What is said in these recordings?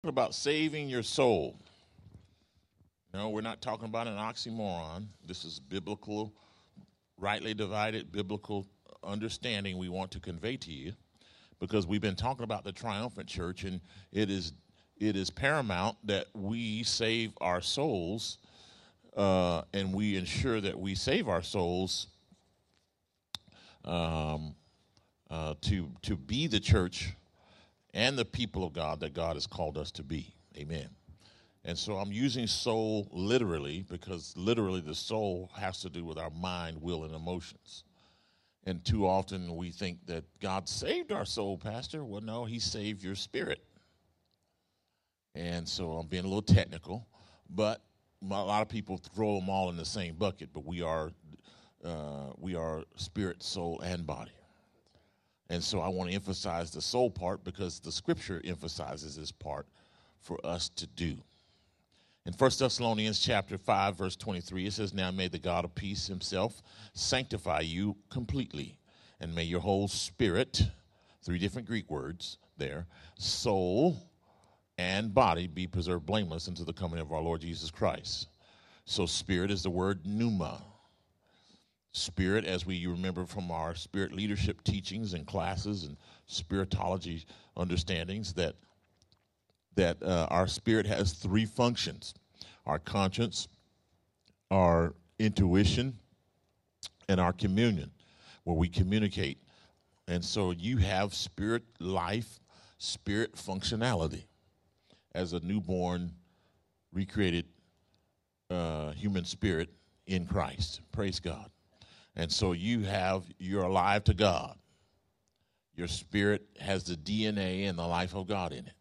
About saving your soul. No, we're not talking about an oxymoron. This is biblical, rightly divided biblical understanding we want to convey to you, because we've been talking about the triumphant church, and it is paramount that we save our souls, and we ensure that we save our souls to be the church and the people of God that God has called us to be. Amen. And so I'm using soul literally because literally the soul has to do with our mind, will, and emotions. And too often we think that God saved our soul, Pastor. Well, no, he saved your spirit. And so I'm being a little technical, but a lot of people throw them all in the same bucket, but we are spirit, soul, and body. And so I want to emphasize the soul part because the scripture emphasizes this part for us to do. In 1 Thessalonians chapter 5, verse 23, it says, "Now may the God of peace himself sanctify you completely, and may your whole spirit," three different Greek words there, "soul and body be preserved blameless unto the coming of our Lord Jesus Christ." So spirit is the word pneuma. Spirit, as we remember from our spirit leadership teachings and classes and spiritology understandings, that our spirit has three functions: our conscience, our intuition, and our communion, where we communicate. And so you have spirit life, spirit functionality as a newborn, recreated human spirit in Christ. Praise God. And so you're alive to God. Your spirit has the DNA and the life of God in it.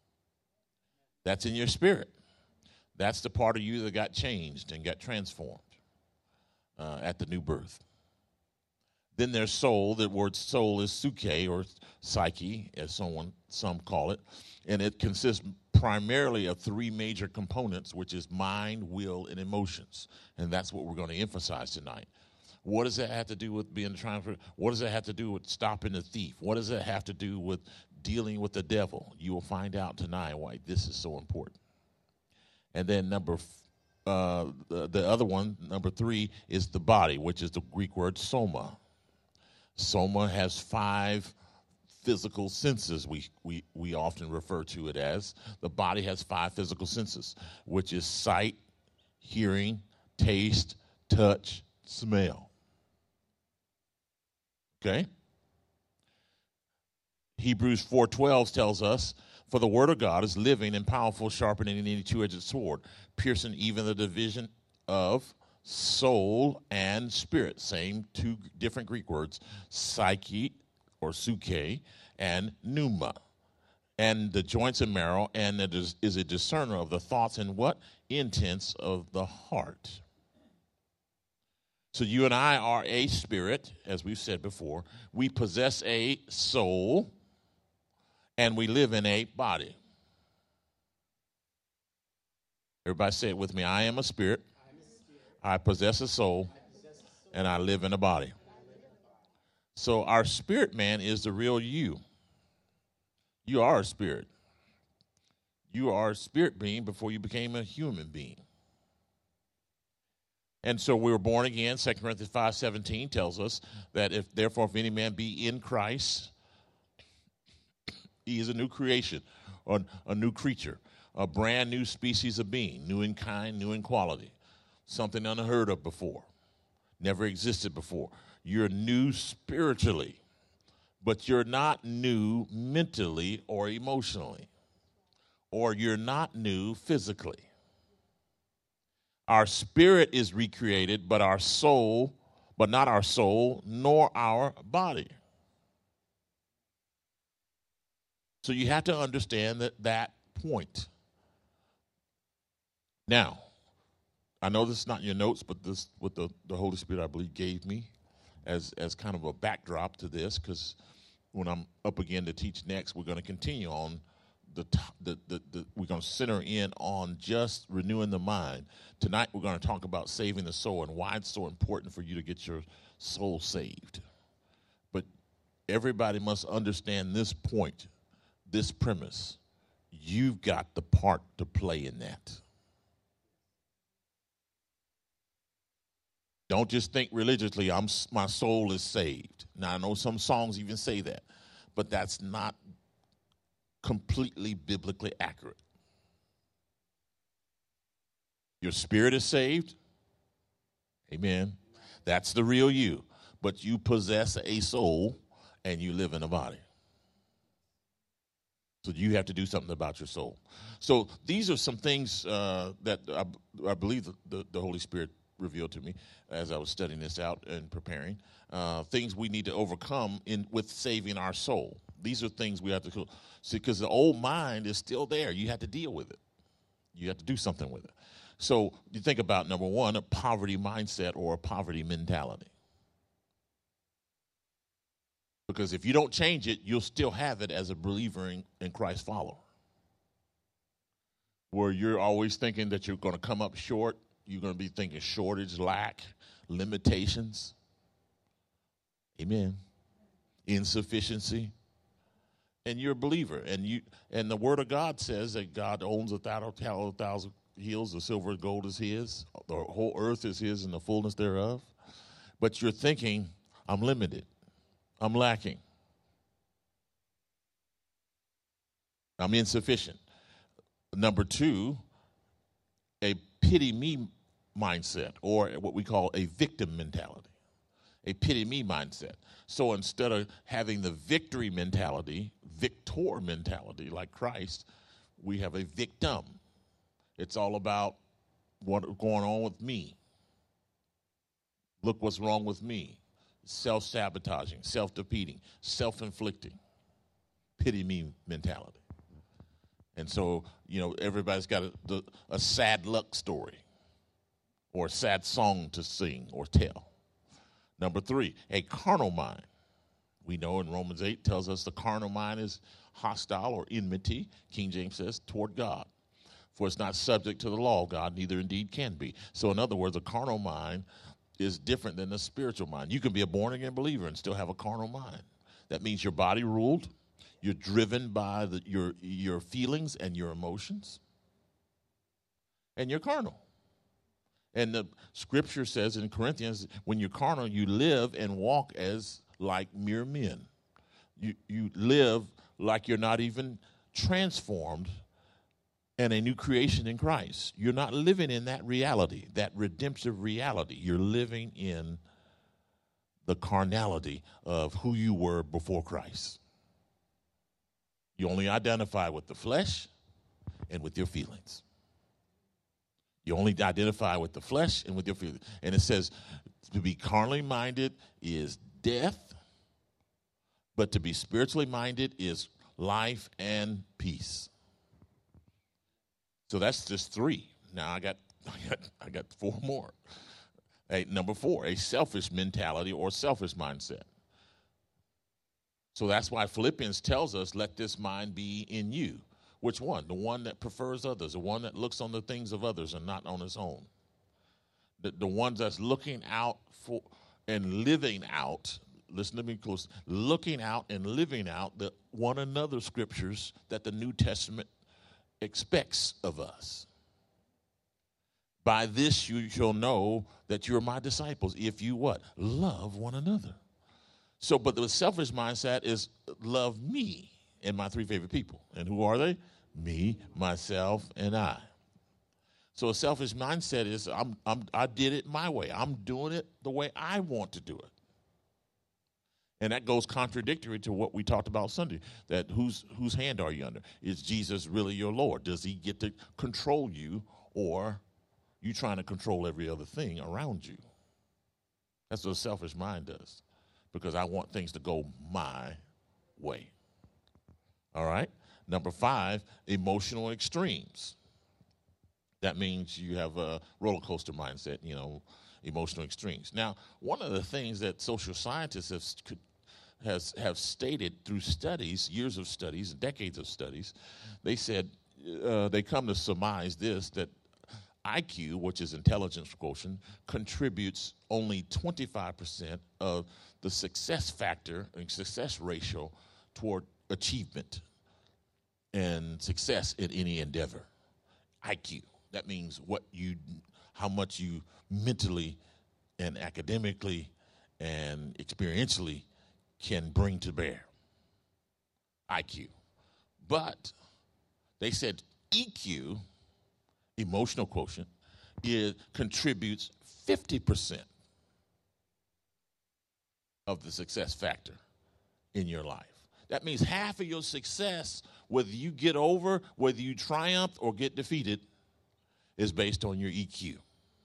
That's in your spirit. That's the part of you that got changed and got transformed at the new birth. Then there's soul. The word soul is psyche, or psyche, as some call it. And it consists primarily of three major components, which is mind, will, and emotions. And that's what we're going to emphasize tonight. What does that have to do with being triumphant? What does that have to do with stopping the thief? What does that have to do with dealing with the devil? You will find out tonight why this is so important. And then the other one, number three, is the body, which is the Greek word soma. Soma has five physical senses, we often refer to it as. The body has five physical senses, which is sight, hearing, taste, touch, smell. Okay? Hebrews 4:12 tells us, "For the word of God is living and powerful, sharper than any two-edged sword, piercing even the division of soul and spirit." Same two different Greek words, psyche or psyche and pneuma. "And the joints and marrow, and it is a discerner of the thoughts and what? Intents of the heart." So you and I are a spirit, as we've said before. We possess a soul, and we live in a body. Everybody say it with me. I am a spirit. I possess a soul, and I live in a body. So our spirit man is the real you. You are a spirit. You are a spirit being before you became a human being. And so we were born again. 2 Corinthians 5:17 tells us that if any man be in Christ, he is a new creation, or a new creature, a brand new species of being, new in kind, new in quality, something unheard of before, never existed before. You're new spiritually, but you're not new mentally or emotionally, or you're not new physically. Our spirit is recreated, but not our soul, nor our body. So you have to understand that point. Now, I know this is not in your notes, but this what the Holy Spirit, I believe, gave me as kind of a backdrop to this, because when I'm up again to teach next, we're going to continue on we're going to center in on just renewing the mind. Tonight we're going to talk about saving the soul and why it's so important for you to get your soul saved. But everybody must understand this point, this premise. you've got the part to play in that. Don't just think religiously, my soul is saved. Now, I know some songs even say that, but that's not completely biblically accurate. Your spirit is saved. Amen. That's the real you. But you possess a soul and you live in a body. So you have to do something about your soul. So these are some things that I believe the Holy Spirit revealed to me as I was studying this out and preparing. Things we need to overcome with saving our soul. These are things we have to see, because the old mind is still there. You have to deal with it. You have to do something with it. So you think about, number one, a poverty mindset or a poverty mentality. Because if you don't change it, you'll still have it as a believer in Christ follower. Where you're always thinking that you're going to come up short. You're going to be thinking shortage, lack, limitations. Amen. Insufficiency. And you're a believer. And the Word of God says that God owns 1,000 hills, the silver and gold is His. The whole earth is His and the fullness thereof. But you're thinking, I'm limited. I'm lacking. I'm insufficient. Number two, a pity me mindset, or what we call a victim mentality. A pity me mindset. So instead of having the victory mentality, victor mentality like Christ, we have a victim. It's all about what's going on with me. Look what's wrong with me. Self-sabotaging, self-defeating, self-inflicting, pity me mentality. And so, everybody's got a sad luck story or a sad song to sing or tell. Number three, a carnal mind. We know in Romans 8 tells us the carnal mind is hostile or enmity, King James says, toward God. For it's not subject to the law of God, neither indeed can be. So in other words, a carnal mind is different than a spiritual mind. You can be a born-again believer and still have a carnal mind. That means your body ruled. You're driven by your feelings and your emotions. And you're carnal. And the scripture says in Corinthians, when you're carnal, you live and walk as like mere men. You live like you're not even transformed and a new creation in Christ. You're not living in that reality, that redemptive reality. You're living in the carnality of who you were before Christ. You only identify with the flesh and with your feelings. You only identify with the flesh and with your feelings. And it says to be carnally minded is death, but to be spiritually minded is life and peace. So that's just three. Now I got 4 more. Number 4, a selfish mentality or selfish mindset. So that's why Philippians tells us, let this mind be in you. Which one? The one that prefers others, the one that looks on the things of others and not on his own. The ones that's looking out for and living out, listen to me close, looking out and living out the one another scriptures that the New Testament expects of us. By this you shall know that you are my disciples, if you what? Love one another. So, but the selfish mindset is love me and my 3 favorite people. And who are they? Me, myself, and I. So a selfish mindset is I did it my way. I'm doing it the way I want to do it. And that goes contradictory to what we talked about Sunday, that whose hand are you under? Is Jesus really your Lord? Does he get to control you, or you trying to control every other thing around you? That's what a selfish mind does, because I want things to go my way. All right? Number 5, emotional extremes. That means you have a roller coaster mindset, emotional extremes. Now, one of the things that social scientists have stated through studies, years of studies, decades of studies, they said they come to surmise this, that IQ, which is intelligence quotient, contributes only 25% of the success factor and success ratio toward achievement. and success in any endeavor. IQ. That means how much you mentally and academically and experientially can bring to bear. IQ. But they said EQ, emotional quotient, contributes 50% of the success factor in your life. That means half of your success, whether you get over, whether you triumph or get defeated, is based on your EQ.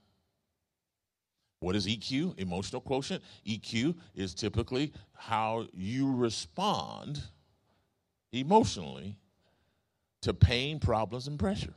What is EQ? Emotional quotient. EQ is typically how you respond emotionally to pain, problems, and pressure.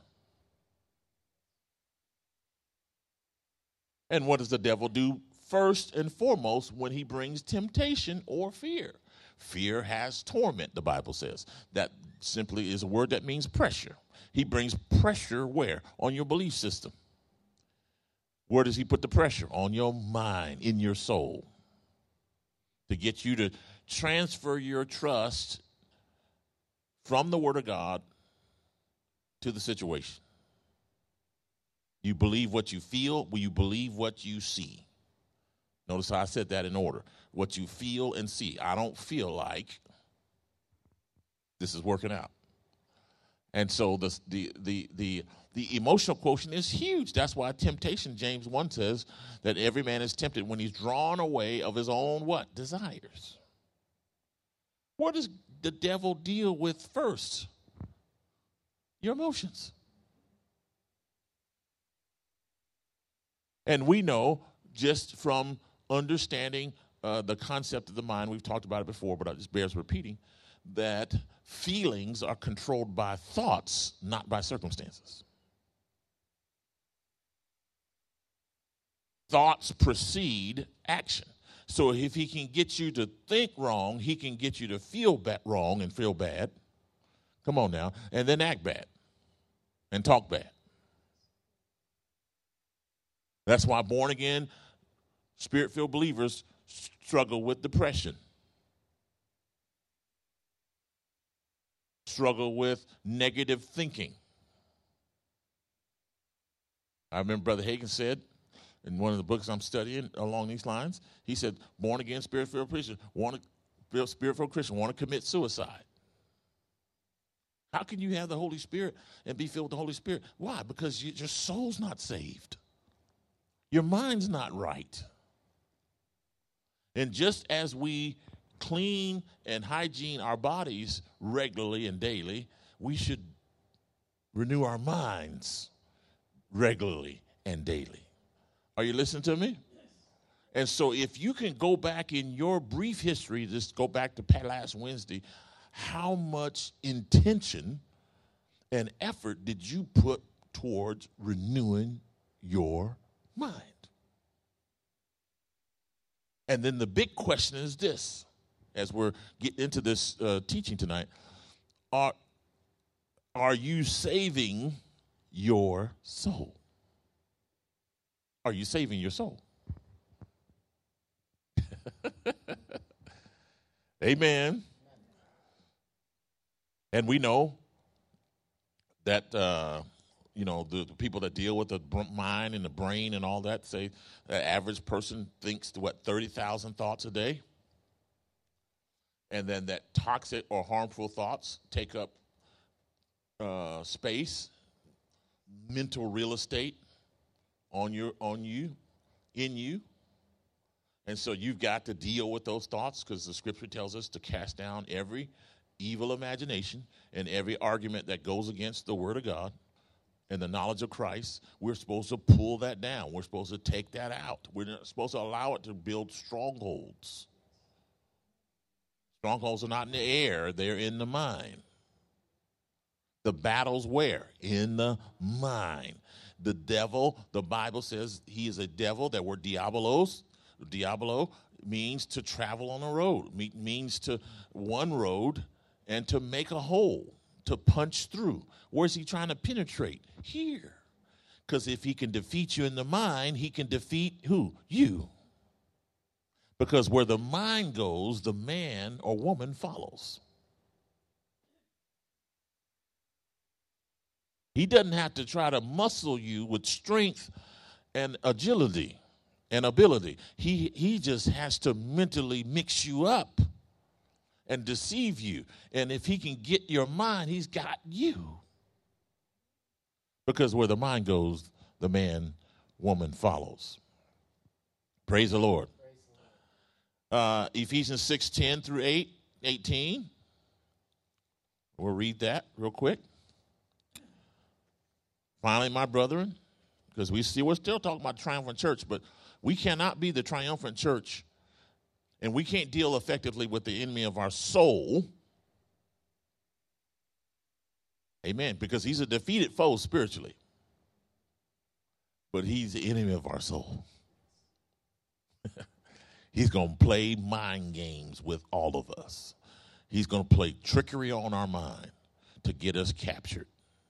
And what does the devil do first and foremost when he brings temptation or fear? Fear has torment, the Bible says. That simply is a word that means pressure. He brings pressure where? On your belief system. Where does he put the pressure? On your mind, in your soul. To get you to transfer your trust from the Word of God to the situation. You believe what you feel, will you believe what you see? Notice how I said that in order. What you feel and see. I don't feel like this is working out. And so the emotional quotient is huge. That's why temptation, James 1 says, that every man is tempted when he's drawn away of his own what? Desires. What does the devil deal with first? Your emotions. And we know just from understanding the concept of the mind, we've talked about it before, but it just bears repeating, that feelings are controlled by thoughts, not by circumstances. Thoughts precede action. So if he can get you to think wrong, he can get you to feel wrong and feel bad. Come on now. And then act bad and talk bad. That's why born-again, Spirit-filled believers struggle with depression, struggle with negative thinking. I remember Brother Hagin said in one of the books I'm studying along these lines, he said, born-again, Spirit-filled Christian want to commit suicide. How can you have the Holy Spirit and be filled with the Holy Spirit? Why? Because your soul's not saved. Your mind's not right. And just as we clean and hygiene our bodies regularly and daily, we should renew our minds regularly and daily. Are you listening to me? Yes. And so if you can go back in your brief history, just go back to last Wednesday, how much intention and effort did you put towards renewing your mind? And then the big question is this, as we're getting into this teaching tonight, are you saving your soul? Are you saving your soul? Amen. And we know that the people that deal with the mind and the brain and all that say the average person thinks 30,000 thoughts a day. And then that toxic or harmful thoughts take up space, mental real estate in you. And so you've got to deal with those thoughts because the scripture tells us to cast down every evil imagination and every argument that goes against the word of God and the knowledge of Christ. We're supposed to pull that down. We're supposed to take that out. We're not supposed to allow it to build strongholds. Strongholds are not in the air. They're in the mind. The battle's where? In the mind. The devil, the Bible says he is a devil. That word diabolos, diabolo means to travel on a road, means to one road and to make a hole, to punch through. Where's he trying to penetrate? Here. Because if he can defeat you in the mind, he can defeat who? You. Because where the mind goes, the man or woman follows. He doesn't have to try to muscle you with strength and agility and ability. He just has to mentally mix you up and deceive you. And if he can get your mind, he's got you. Because where the mind goes, the man, woman follows. Praise the Lord. Ephesians 6:10 through 18. We'll read that real quick. Finally, my brethren, because we're still talking about triumphant church, but we cannot be the triumphant church, and we can't deal effectively with the enemy of our soul. Amen. Because he's a defeated foe spiritually, but he's the enemy of our soul. He's going to play mind games with all of us. He's going to play trickery on our mind to get us captured.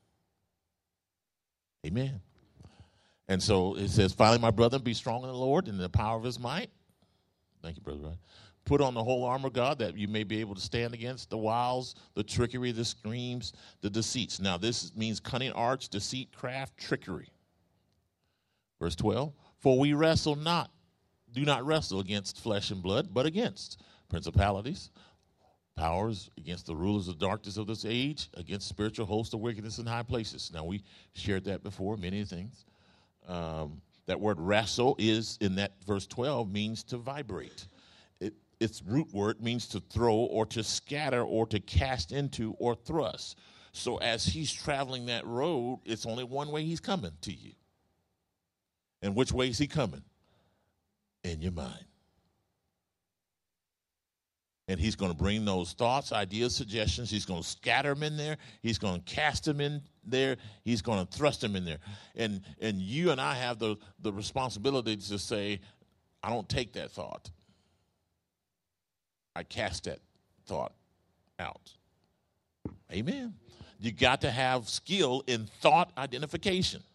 Amen. And so it says, finally, my brother, be strong in the Lord and in the power of his might. Thank you, Brother Ryan. Put on the whole armor of God that you may be able to stand against the wiles, the trickery, the schemes, the deceits. Now, this means cunning arts, deceit, craft, trickery. Verse 12, for we do not wrestle against flesh and blood, but against principalities, powers, against the rulers of darkness of this age, against spiritual hosts of wickedness in high places. Now, we shared that before, many things. That word wrestle is, in that verse 12, means to vibrate. Its root word means to throw or to scatter or to cast into or thrust. So as he's traveling that road, it's only one way he's coming to you. And which way is he coming? In your mind. And he's going to bring those thoughts, ideas, suggestions. He's going to scatter them in there. He's going to cast them in there. He's going to thrust them in there. And you and I have the responsibility to say, I don't take that thought. I cast that thought out. Amen. You got to have skill in thought identification.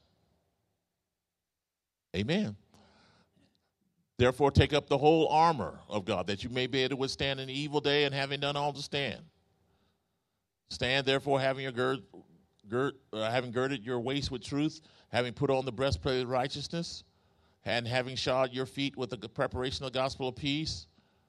Amen. Therefore, take up the whole armor of God, that you may be able to withstand an evil day, and having done all to stand. Stand, therefore, having girded your waist with truth, having put on the breastplate of righteousness, and having shod your feet with the preparation of the gospel of peace.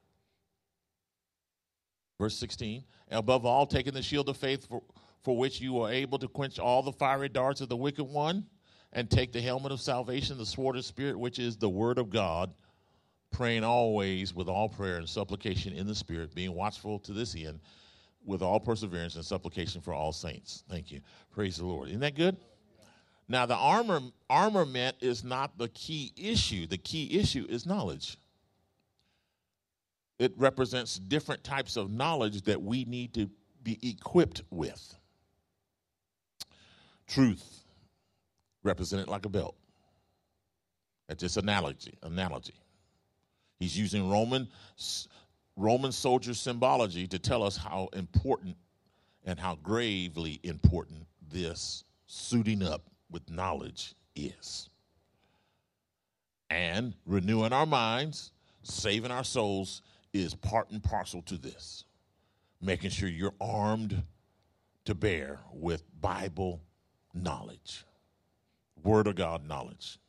Verse 16, and above all, taking the shield of faith for which you are able to quench all the fiery darts of the wicked one, and take the helmet of salvation, the sword of the Spirit, which is the word of God, praying always with all prayer and supplication in the Spirit, being watchful to this end, with all perseverance and supplication for all saints. Thank you. Praise the Lord. Isn't that good? Now, the armament is not the key issue. The key issue is knowledge. It represents different types of knowledge that we need to be equipped with. Truth, represented like a belt. That's just analogy. He's using Roman soldier symbology to tell us how important and how gravely important this suiting up with knowledge is. And renewing our minds, saving our souls is part and parcel to this. Making sure you're armed to bear with Bible knowledge, Word of God knowledge.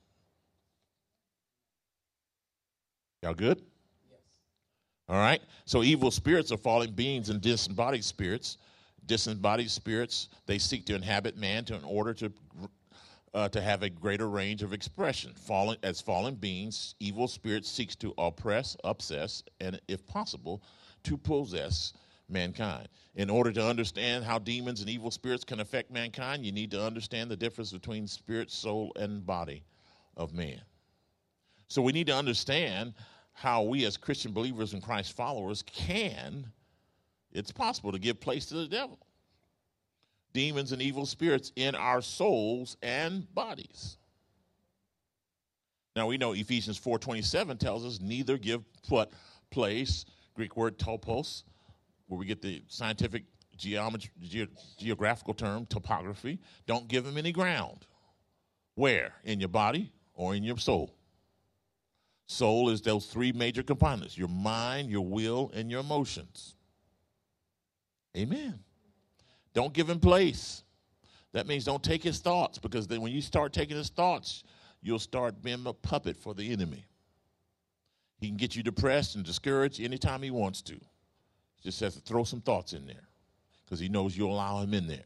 Y'all good? Yes. All right. So evil spirits are fallen beings and disembodied spirits. Disembodied spirits, they seek to inhabit man in order to have a greater range of expression. As fallen beings, evil spirits seeks to oppress, obsess, and, if possible, to possess mankind. In order to understand how demons and evil spirits can affect mankind, you need to understand the difference between spirit, soul, and body of man. So we need to understand how we as Christian believers and Christ followers it's possible to give place to the devil. Demons and evil spirits in our souls and bodies. Now we know Ephesians 4:27 tells us neither give place, Greek word topos, where we get the scientific geographical term topography. Don't give them any ground. Where? In your body or in your soul. Soul is those three major components: your mind, your will, and your emotions. Amen. Don't give him place. That means don't take his thoughts, because then when you start taking his thoughts, you'll start being a puppet for the enemy. He can get you depressed and discouraged anytime he wants to. He just has to throw some thoughts in there because he knows you'll allow him in there.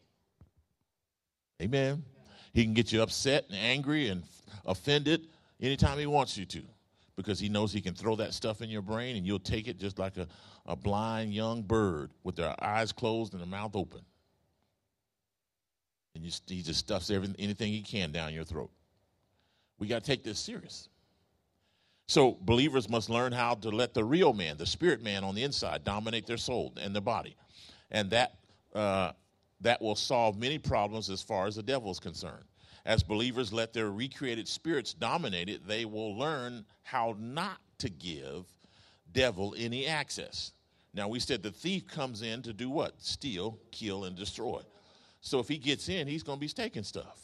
Amen. He can get you upset and angry and offended anytime he wants you to, because he knows he can throw that stuff in your brain and you'll take it just like a blind young bird with their eyes closed and their mouth open. And he just stuffs anything he can down your throat. We got to take this serious. So believers must learn how to let the real man, the spirit man on the inside, dominate their soul and their body. And that will solve many problems as far as the devil is concerned. As believers let their recreated spirits dominate it, they will learn how not to give devil any access. Now, we said the thief comes in to do what? Steal, kill, and destroy. So if he gets in, he's going to be taking stuff.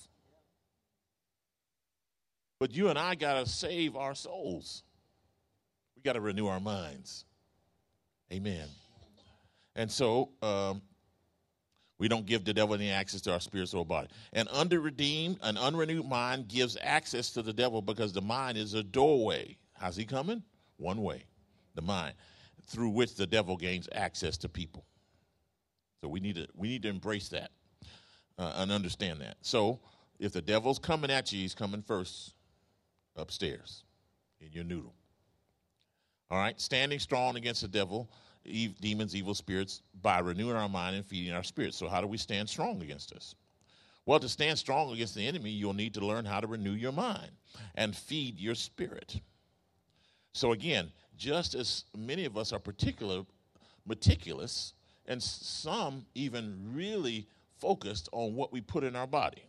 But you and I got to save our souls. We got to renew our minds. Amen. And so we don't give the devil any access to our spirit, soul, body. An unrenewed mind gives access to the devil because the mind is a doorway. How's he coming? One way, the mind, through which the devil gains access to people. So we need to embrace that and understand that. So if the devil's coming at you, he's coming first upstairs in your noodle. All right, standing strong against the devil, demons, evil spirits, by renewing our mind and feeding our spirit. So how do we stand strong against this? Well, to stand strong against the enemy, you'll need to learn how to renew your mind and feed your spirit. So again, just as many of us are meticulous, and some even really focused on what we put in our body,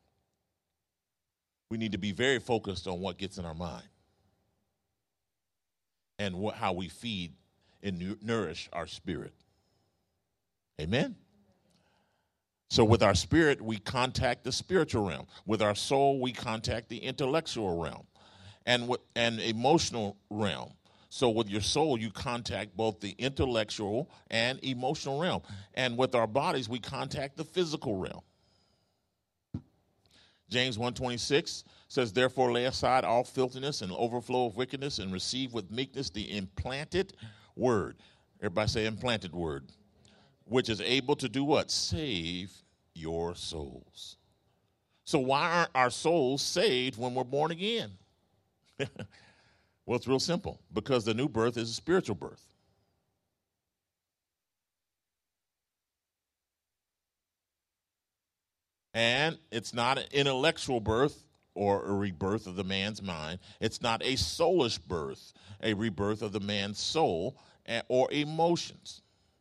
we need to be very focused on what gets in our mind and how we feed and nourish our spirit. Amen? So with our spirit, we contact the spiritual realm. With our soul, we contact the intellectual realm and emotional realm. So with your soul, you contact both the intellectual and emotional realm. And with our bodies, we contact the physical realm. James 1:26 says, therefore lay aside all filthiness and overflow of wickedness and receive with meekness the implanted word. Everybody say implanted word. Which is able to do what? Save your souls. So why aren't our souls saved when we're born again? Well, it's real simple. Because the new birth is a spiritual birth. And it's not an intellectual birth or a rebirth of the man's mind. It's not a soulish birth, a rebirth of the man's soul or emotions.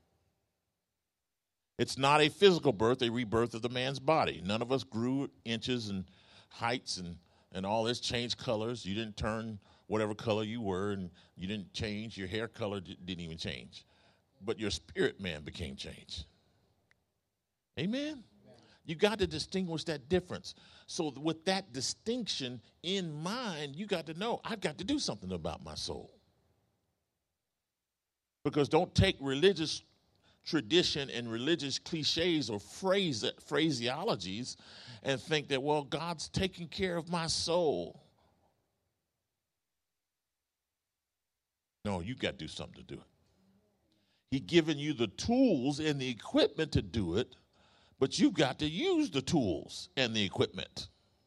It's not a physical birth, a rebirth of the man's body. None of us grew inches and heights and all this, changed colors. You didn't turn whatever color you were, and you didn't change. Your hair color didn't even change. But your spirit man became changed. Amen? You got to distinguish that difference. So with that distinction in mind, you got to know, I've got to do something about my soul. Because don't take religious tradition and religious cliches or phraseologies and think that, well, God's taking care of my soul. No, you got to do something to do it. He's given you the tools and the equipment to do it, but you've got to use the tools and the equipment.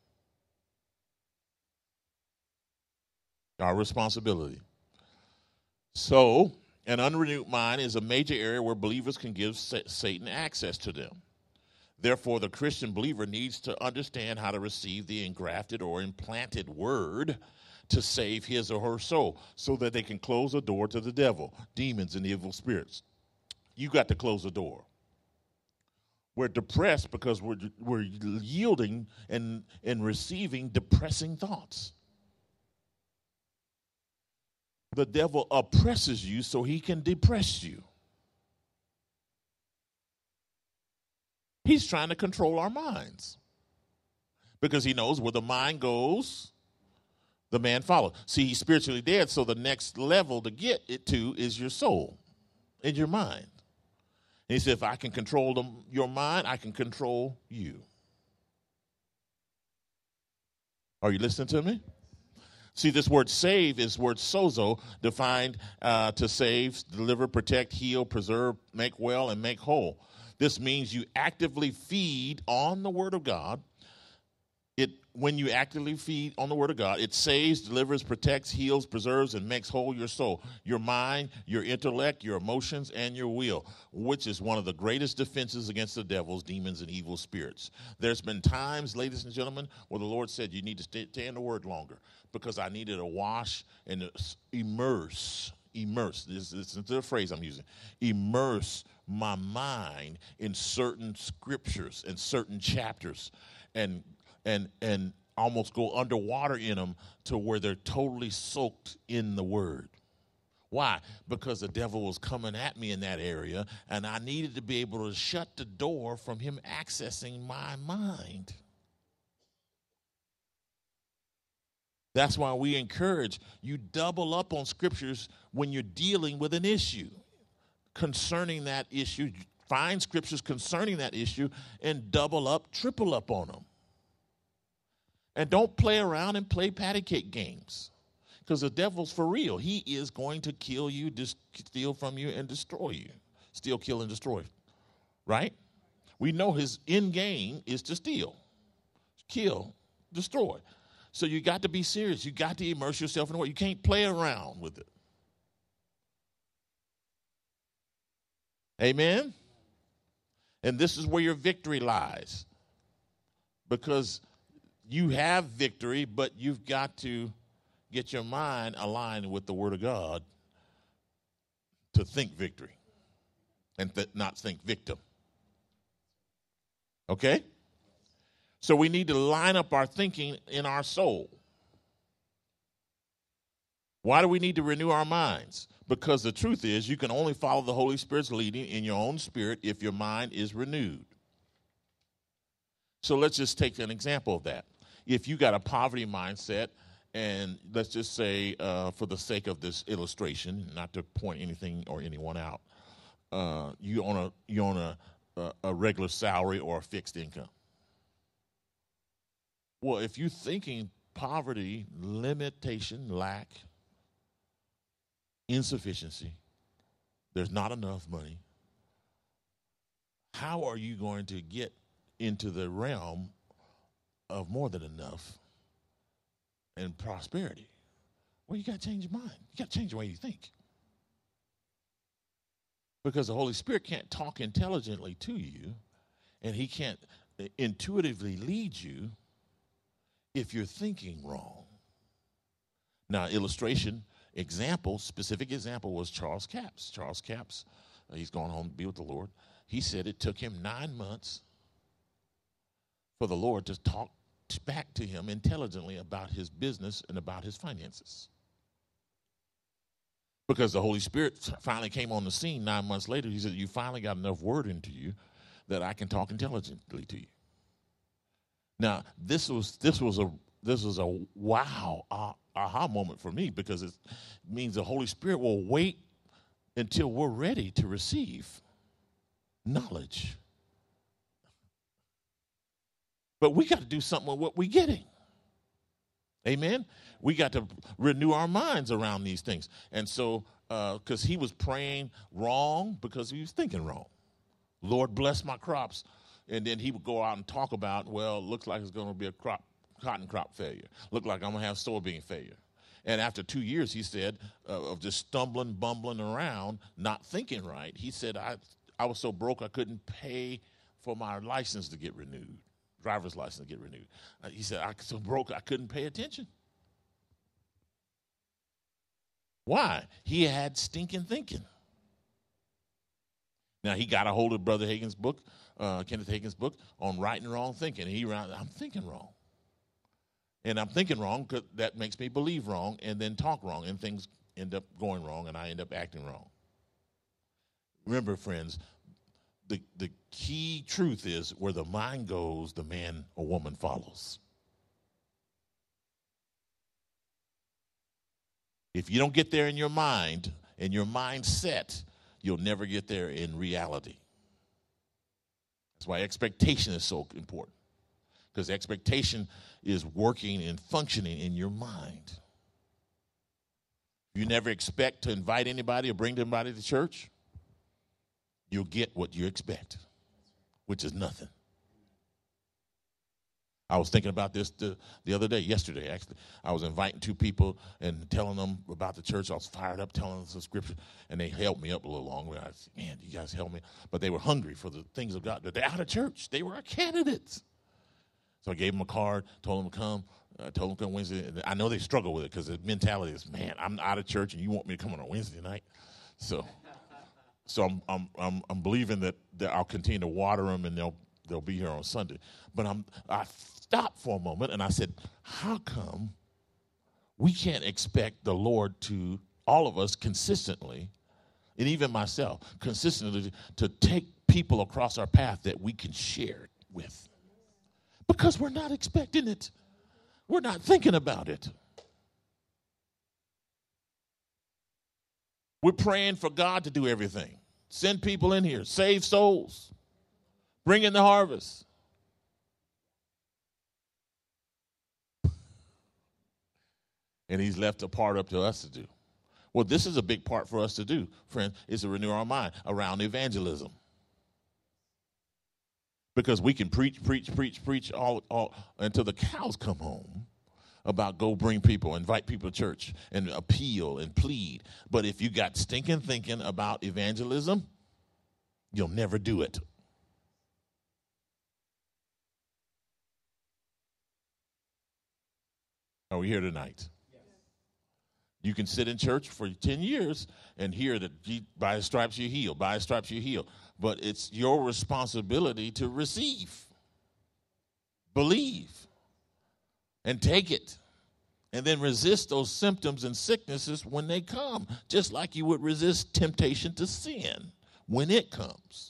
Our responsibility. So, an unrenewed mind is a major area where believers can give Satan access to them. Therefore, the Christian believer needs to understand how to receive the engrafted or implanted word to save his or her soul so that they can close the door to the devil, demons, and evil spirits. You got to close the door. We're depressed because we're yielding and receiving depressing thoughts. The devil oppresses you so he can depress you. He's trying to control our minds because he knows where the mind goes, the man follows. See, he's spiritually dead, so the next level to get it to is your soul and your mind. And he said, if I can control your mind, I can control you. Are you listening to me? See, this word save is word sozo, defined to save, deliver, protect, heal, preserve, make well, and make whole. This means you actively feed on the Word of God. When you actively feed on the Word of God, it saves, delivers, protects, heals, preserves, and makes whole your soul, your mind, your intellect, your emotions, and your will, which is one of the greatest defenses against the devils, demons, and evil spirits. There's been times, ladies and gentlemen, where the Lord said, you need to stay in the Word longer because I needed to wash and immerse. This is the phrase I'm using. Immerse my mind in certain scriptures and certain chapters and almost go underwater in them to where they're totally soaked in the Word. Why? Because the devil was coming at me in that area, and I needed to be able to shut the door from him accessing my mind. That's why we encourage you double up on scriptures when you're dealing with an issue concerning that issue. Find scriptures concerning that issue and double up, triple up on them. And don't play around and play patty cake games because the devil's for real. He is going to kill you, steal from you, and destroy you. Steal, kill, and destroy. Right? We know his end game is to steal, kill, destroy. So you got to be serious. You got to immerse yourself in the Word. You can't play around with it. Amen? And this is where your victory lies. Because you have victory, but you've got to get your mind aligned with the Word of God to think victory and not think victim. Okay? So we need to line up our thinking in our soul. Why do we need to renew our minds? Because the truth is you can only follow the Holy Spirit's leading in your own spirit if your mind is renewed. So let's just take an example of that. If you got a poverty mindset, and let's just say for the sake of this illustration, not to point anything or anyone out, you own a regular salary or a fixed income. Well, if you're thinking poverty, limitation, lack, insufficiency, there's not enough money, how are you going to get into the realm of more than enough and prosperity? Well, you got to change your mind. You got to change the way you think. Because the Holy Spirit can't talk intelligently to you, and he can't intuitively lead you if you're thinking wrong. Now, specific example was Charles Capps. Charles Capps, he's gone home to be with the Lord. He said it took him 9 months for the Lord to talk back to him intelligently about his business and about his finances. Because the Holy Spirit finally came on the scene 9 months later. He said, you finally got enough word into you that I can talk intelligently to you. Now, this was a wow aha moment for me, because it means the Holy Spirit will wait until we're ready to receive knowledge. But we got to do something with what we're getting. Amen? We got to renew our minds around these things. And so, because he was praying wrong because he was thinking wrong. Lord, bless my crops. And then he would go out and talk about, well, looks like it's going to be a cotton crop failure. Look like I'm going to have soybean failure. And after 2 years, he said, of just stumbling, bumbling around, not thinking right, he said, I was so broke I couldn't pay for my license to get renewed, driver's license to get renewed. He said, I was so broke I couldn't pay attention. Why? He had stinking thinking. Now, he got a hold of Brother Hagin's book, Kenneth Hagin's book, on right and wrong thinking. I'm thinking wrong. And I'm thinking wrong because that makes me believe wrong and then talk wrong, and things end up going wrong and I end up acting wrong. Remember, friends, the key truth is where the mind goes, the man or woman follows. If you don't get there in your mind and your mindset, you'll never get there in reality. That's why expectation is so important. because expectation is working and functioning in your mind. You never expect to invite anybody or bring anybody to church, you'll get what you expect, which is nothing. I was thinking about this the other day, yesterday, actually. I was inviting two people and telling them about the church. I was fired up telling them some scripture, and they held me up a little longer. I said, man, you guys help me. But they were hungry for the things of God. They're out of church. They were our candidates. So I gave them a card, told them to come. Told them to come Wednesday. I know they struggle with it because the mentality is, man, I'm out of church, and you want me to come on a Wednesday night? So I'm believing that I'll continue to water them, and they'll be here on Sunday. But I stopped for a moment, and I said, how come we can't expect the Lord to, all of us consistently, and even myself, consistently to take people across our path that we can share it with? Because we're not expecting it. We're not thinking about it. We're praying for God to do everything. Send people in here. Save souls. Bring in the harvest. And he's left a part up to us to do. Well, this is a big part for us to do, friends, is to renew our mind around evangelism. Because we can preach all until the cows come home about go bring people, invite people to church, and appeal and plead. But if you got stinking thinking about evangelism, you'll never do it. Are we here tonight? Yes. You can sit in church for 10 years and hear that by his stripes you heal, by his stripes you heal. But it's your responsibility to receive, believe, and take it. And then resist those symptoms and sicknesses when they come, just like you would resist temptation to sin when it comes.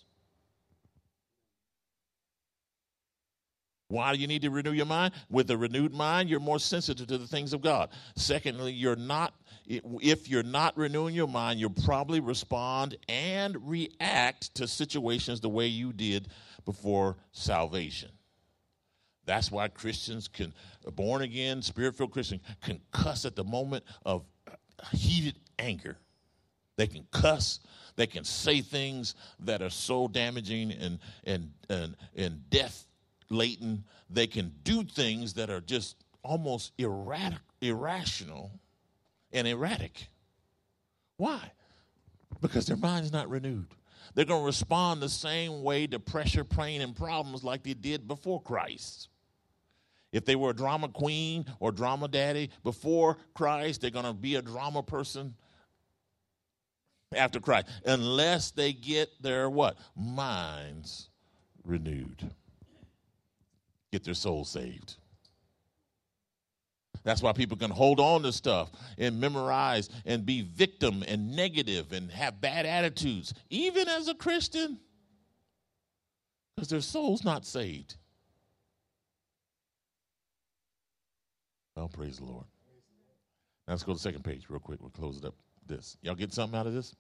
Why do you need to renew your mind? With a renewed mind, you're more sensitive to the things of God. Secondly, if you're not renewing your mind, you'll probably respond and react to situations the way you did before salvation. That's why Christians born again, spirit-filled Christians can cuss at the moment of heated anger. They can cuss. They can say things that are so damaging and death latent. They can do things that are just almost irrational and erratic. Why? Because their mind's not renewed. They're going to respond the same way to pressure, pain, and problems like they did before Christ. If they were a drama queen or drama daddy before Christ, they're going to be a drama person after Christ, unless they get their what? Minds renewed. Get their soul saved. That's why people can hold on to stuff and memorize and be victim and negative and have bad attitudes, even as a Christian, because their soul's not saved. Well, praise the Lord. Now let's go to the second page real quick. We'll close it up. Y'all get something out of this?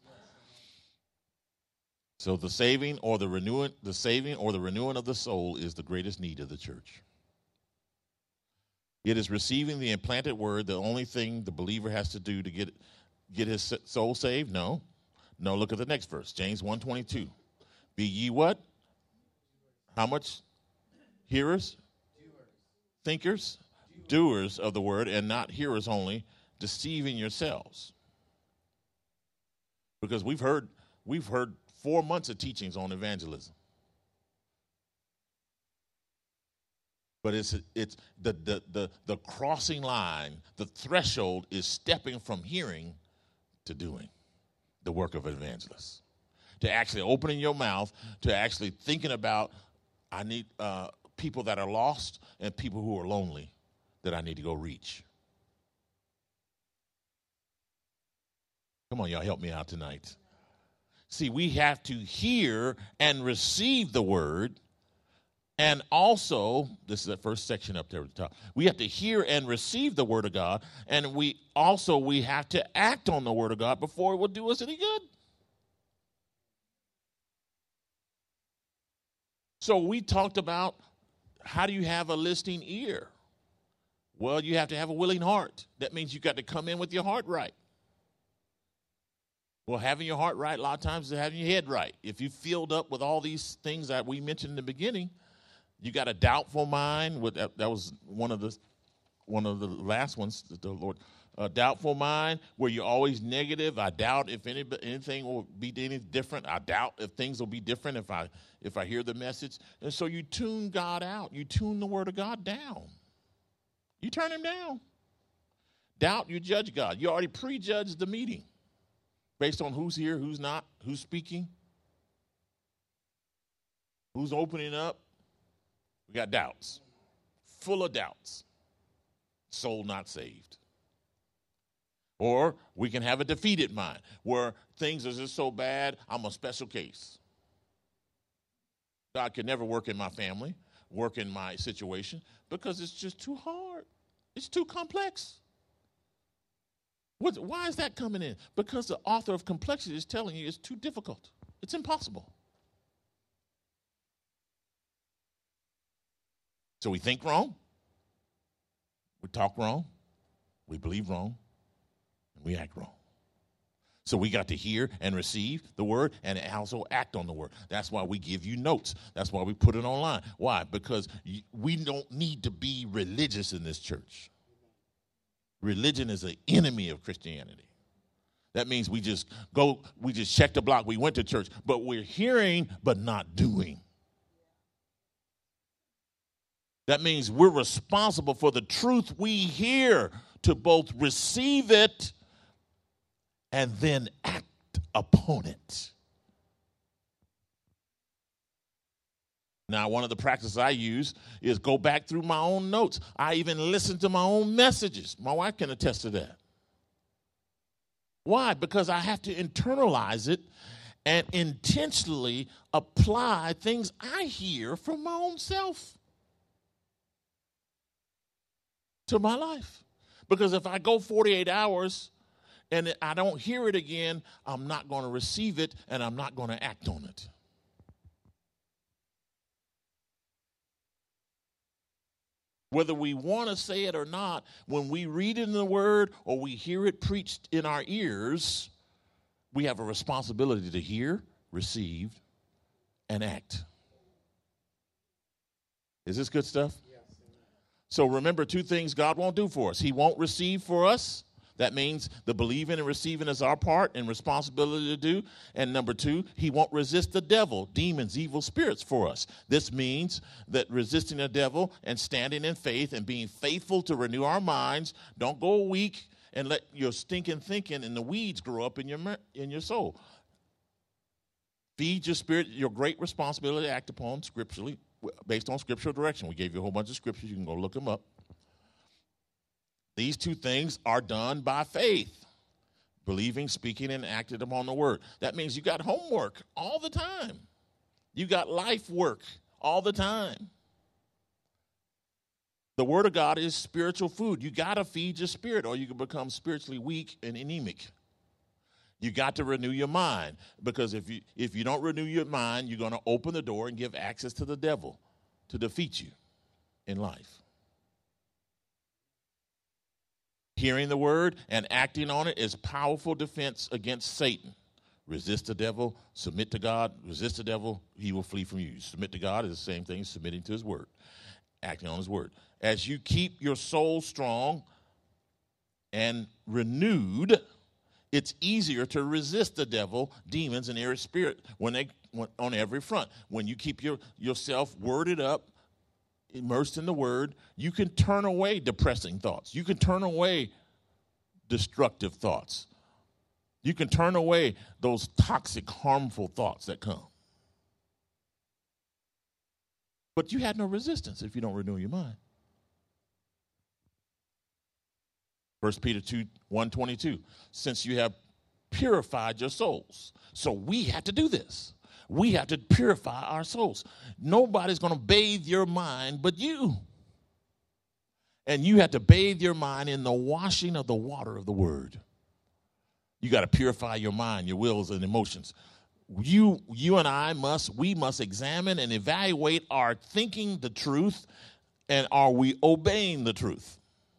So the saving or the renewing of the soul is the greatest need of the church. It is receiving the implanted word the only thing the believer has to do to get his soul saved? No. No, look at the next verse. James 1:22. Be ye what? How much? Hearers? Thinkers? Doers of the word, and not hearers only, deceiving yourselves. Because we've heard 4 months of teachings on evangelism. But it's the crossing line, the threshold is stepping from hearing to doing the work of an evangelist. To actually opening your mouth, to actually thinking about, I need people that are lost and people who are lonely that I need to go reach. Come on, y'all, help me out tonight. See, we have to hear and receive the word. And also, this is the first section up there at the top. We have to hear and receive the word of God. And we have to act on the word of God before it will do us any good. So we talked about how do you have a listening ear? Well, you have to have a willing heart. That means you got to come in with your heart right. Well, having your heart right a lot of times is having your head right. If you filled up with all these things that we mentioned in the beginning, you got a doubtful mind. That was one of the last ones that the Lord. A doubtful mind where you're always negative. I doubt if anything will be any different. I doubt if things will be different if I hear the message. And so you tune God out. You tune the word of God down. You turn him down. Doubt, you judge God. You already prejudged the meeting based on who's here, who's not, who's speaking, who's opening up. We got doubts, full of doubts. Soul not saved. Or we can have a defeated mind where things are just so bad, I'm a special case. God can never work in my family, work in my situation, because it's just too hard. It's too complex. Why is that coming in? Because the author of complexity is telling you it's too difficult. It's impossible. So we think wrong. We talk wrong. We believe wrong. We act wrong. So we got to hear and receive the word and also act on the word. That's why we give you notes. That's why we put it online. Why? Because we don't need to be religious in this church. Religion is an enemy of Christianity. That means we just check the block. We went to church, but we're hearing but not doing. That means we're responsible for the truth we hear to both receive it and then act upon it. Now, one of the practices I use is go back through my own notes. I even listen to my own messages. My wife can attest to that. Why? Because I have to internalize it and intentionally apply things I hear from my own self to my life. Because if I go 48 hours and I don't hear it again, I'm not going to receive it and I'm not going to act on it. Whether we want to say it or not, when we read it in the word or we hear it preached in our ears, we have a responsibility to hear, receive, and act. Is this good stuff? Yes. So remember two things God won't do for us. He won't receive for us. That means the believing and receiving is our part and responsibility to do. And number two, he won't resist the devil, demons, evil spirits for us. This means that resisting the devil and standing in faith and being faithful to renew our minds. Don't go a week and let your stinking thinking and the weeds grow up in your soul. Feed your spirit, your great responsibility to act upon scripturally, based on scriptural direction. We gave you a whole bunch of scriptures. You can go look them up. These two things are done by faith, believing, speaking, and acting upon the word. That means you got homework all the time. You got life work all the time. The word of God is spiritual food. You got to feed your spirit or you can become spiritually weak and anemic. You got to renew your mind because if you don't renew your mind, you're going to open the door and give access to the devil to defeat you in life. Hearing the word and acting on it is powerful defense against Satan. Resist the devil, submit to God. Resist the devil, he will flee from you. Submit to God is the same thing as submitting to his word, acting on his word. As you keep your soul strong and renewed, it's easier to resist the devil, demons, and every spirit on every front. When you keep yourself worded up, immersed in the word, you can turn away depressing thoughts. You can turn away destructive thoughts. You can turn away those toxic, harmful thoughts that come. But you had no resistance if you don't renew your mind. 1 Peter 1:22, since you have purified your souls. So we have to do this. We have to purify our souls. Nobody's going to bathe your mind but you. And you have to bathe your mind in the washing of the water of the word. You got to purify your mind, your wills, and emotions. you and we must examine and evaluate our thinking the truth, and are we obeying the truth?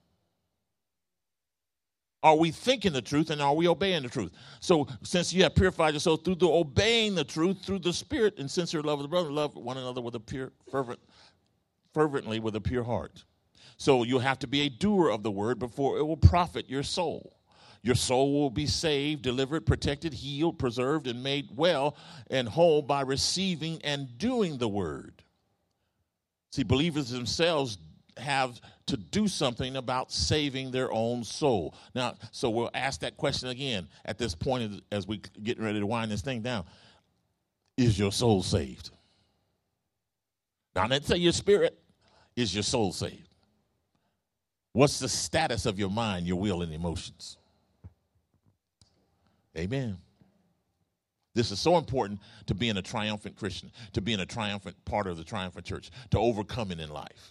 Are we thinking the truth, and are we obeying the truth? So since you have purified yourself through the obeying the truth through the Spirit and sincere love of the brother, love one another with a fervently with a pure heart. So you'll have to be a doer of the word before it will profit your soul. Your soul will be saved, delivered, protected, healed, preserved, and made well and whole by receiving and doing the word. See, believers themselves have to do something about saving their own soul. Now, so we'll ask that question again at this point as we getting ready to wind this thing down. Is your soul saved? Now, let's say your spirit. Is your soul saved? What's the status of your mind, your will, and emotions? Amen. This is so important to being a triumphant Christian, to being a triumphant part of the triumphant church, to overcoming in life.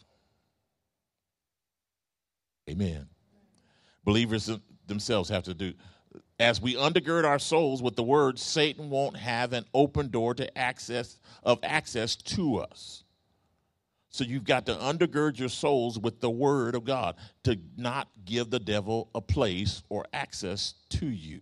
Amen. Believers themselves have to do. As we undergird our souls with the word, Satan won't have an open door to access to us. So you've got to undergird your souls with the word of God to not give the devil a place or access to you.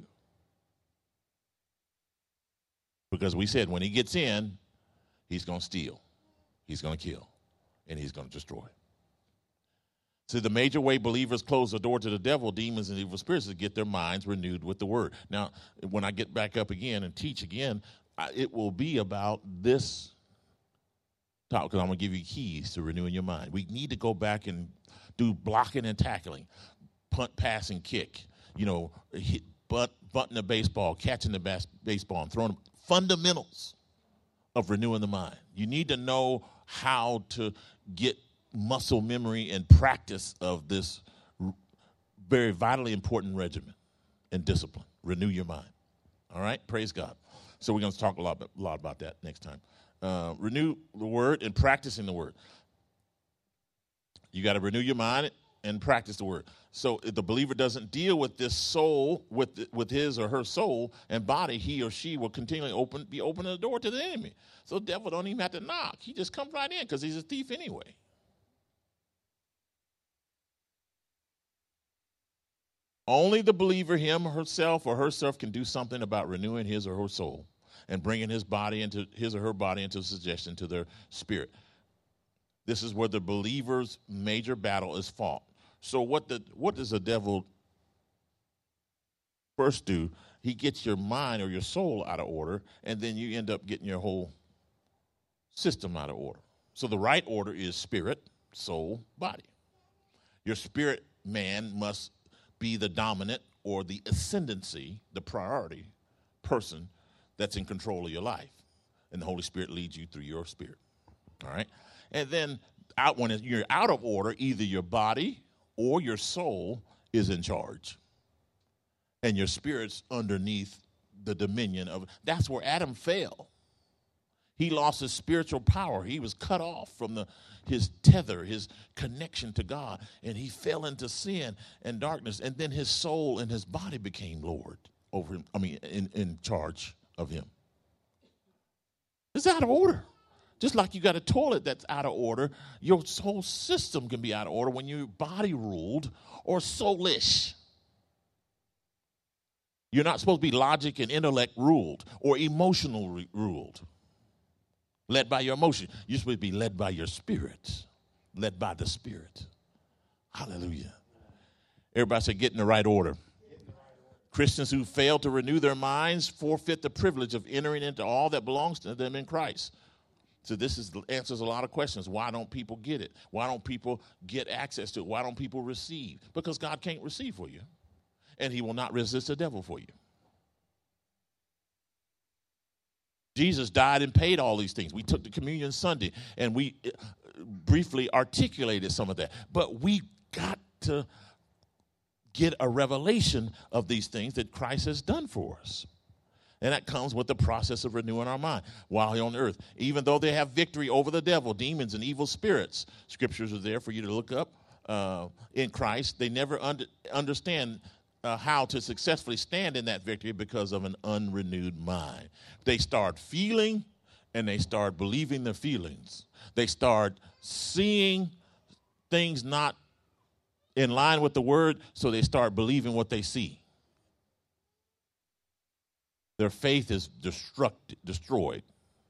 Because we said when he gets in, he's going to steal, he's going to kill, and he's going to destroy. So the major way believers close the door to the devil, demons, and evil spirits is to get their minds renewed with the word. Now, when I get back up again and teach again, it will be about this talk, because I'm going to give you keys to renewing your mind. We need to go back and do blocking and tackling, punt, pass, and kick. Hit, bunting the baseball, catching the baseball, and throwing them. Fundamentals of renewing the mind. You need to know how to get muscle memory and practice of this very vitally important regimen and discipline. Renew your mind. All right? Praise God. So we're going to talk a lot about that next time. Renew the word and practicing the word. You got to renew your mind and practice the word. So if the believer doesn't deal with this soul, with his or her soul and body, he or she will continually be opening the door to the enemy. So the devil don't even have to knock. He just comes right in because he's a thief anyway. Only the believer, him, herself, or herself, can do something about renewing his or her soul and bringing his or her body into suggestion to their spirit. This is where the believer's major battle is fought. So what does the devil first do? He gets your mind or your soul out of order, and then you end up getting your whole system out of order. So the right order is spirit, soul, body. Your spirit man must be the dominant or the ascendancy, the priority person that's in control of your life. And the Holy Spirit leads you through your spirit. All right? And then when you're out of order, either your body or your soul is in charge. And your spirit's underneath the dominion of. That's where Adam fell. He lost his spiritual power. He was cut off from his tether, his connection to God. And he fell into sin and darkness. And then his soul and his body became Lord over him. In charge of him. It's out of order. Just like you got a toilet that's out of order, your whole system can be out of order when you're body ruled or soulish. You're not supposed to be logic and intellect ruled or emotional ruled. Led by your emotion. You're supposed to be led by your spirit. Led by the Spirit. Hallelujah. Everybody say, get in the right order. Christians who fail to renew their minds forfeit the privilege of entering into all that belongs to them in Christ. So this answers a lot of questions. Why don't people get it? Why don't people get access to it? Why don't people receive? Because God can't receive for you. And he will not resist the devil for you. Jesus died and paid all these things. We took the communion Sunday, and we briefly articulated some of that. But we got to get a revelation of these things that Christ has done for us. And that comes with the process of renewing our mind while here on earth. Even though they have victory over the devil, demons, and evil spirits, scriptures are there for you to look up in Christ. They never understand how to successfully stand in that victory because of an unrenewed mind. They start feeling and they start believing their feelings. They start seeing things not in line with the word, so they start believing what they see. Their faith is destroyed.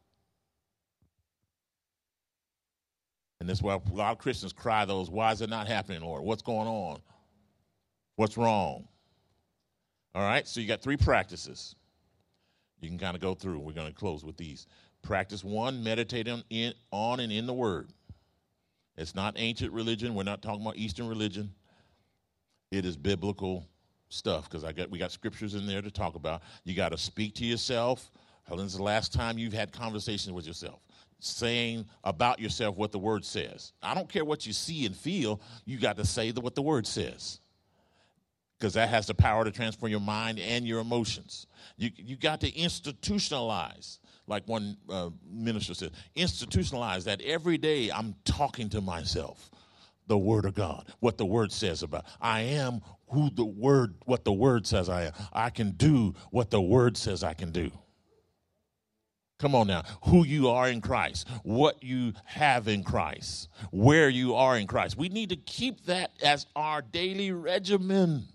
And that's why a lot of Christians cry those, why is it not happening, Lord? What's going on? What's wrong? All right, so you got 3 practices. You can kind of go through. We're going to close with these. Practice 1, meditate on and in the Word. It's not ancient religion. We're not talking about Eastern religion. It is biblical stuff because we got scriptures in there to talk about. You got to speak to yourself. When's the last time you've had conversations with yourself? Saying about yourself what the Word says. I don't care what you see and feel. You got to say what the Word says. Because that has the power to transform your mind and your emotions. You got to institutionalize, like one minister said, institutionalize that every day I'm talking to myself, the Word of God, what the Word says about. I am what the Word says I am. I can do what the Word says I can do. Come on now, who you are in Christ, what you have in Christ, where you are in Christ. We need to keep that as our daily regimen.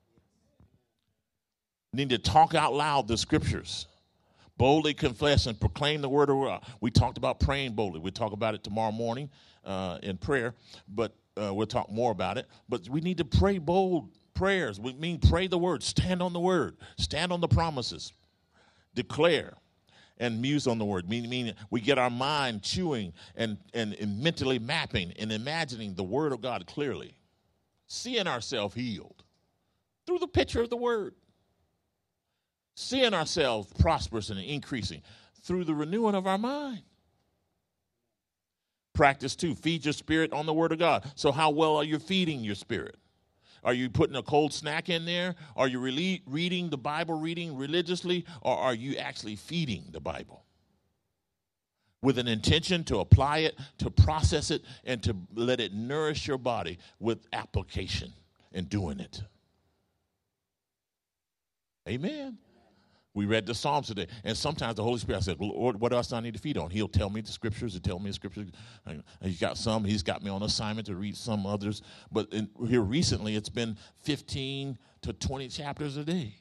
Need to talk out loud the scriptures. Boldly confess and proclaim the word of God. We talked about praying boldly. We'll talk about it tomorrow morning in prayer, but we'll talk more about it. But we need to pray bold prayers. We mean pray the word. Stand on the word. Stand on the promises. Declare and muse on the word. Meaning we get our mind chewing and mentally mapping and imagining the word of God clearly. Seeing ourselves healed through the picture of the word. Seeing ourselves prosperous and increasing through the renewing of our mind. Practice 2, feed your spirit on the word of God. So how well are you feeding your spirit? Are you putting a cold snack in there? Are you reading the Bible, reading religiously? Or are you actually feeding the Bible? With an intention to apply it, to process it, and to let it nourish your body with application and doing it. Amen. We read the Psalms today, and sometimes the Holy Spirit, I said, Lord, what else do I need to feed on? He'll tell me the scriptures and tell me the scriptures. He's got me on assignment to read some others, but here recently it's been 15 to 20 chapters a day.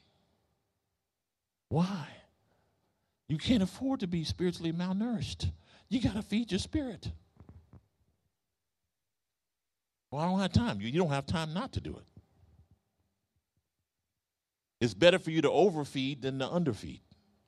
Why? You can't afford to be spiritually malnourished. You got to feed your spirit. Well, I don't have time. You don't have time not to do it. It's better for you to overfeed than to underfeed.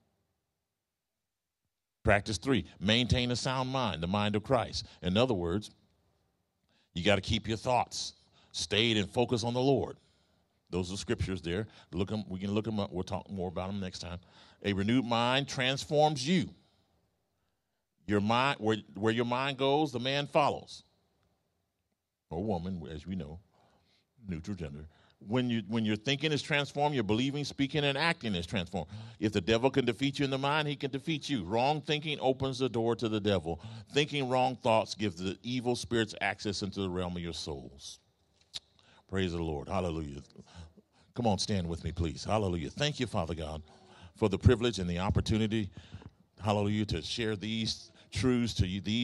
Practice 3, maintain a sound mind, the mind of Christ. In other words, you got to keep your thoughts stayed and focused on the Lord. Those are scriptures there. We can look them up. We'll talk more about them next time. A renewed mind transforms you. Your mind, where your mind goes, the man follows. Or woman, as we know, neutral gender. When your thinking is transformed, your believing, speaking, and acting is transformed. If the devil can defeat you in the mind, he can defeat you. Wrong thinking opens the door to the devil. Thinking wrong thoughts gives the evil spirits access into the realm of your souls. Praise the Lord. Hallelujah. Come on, stand with me, please. Hallelujah. Thank you, Father God, for the privilege and the opportunity, hallelujah, to share these truths to you, these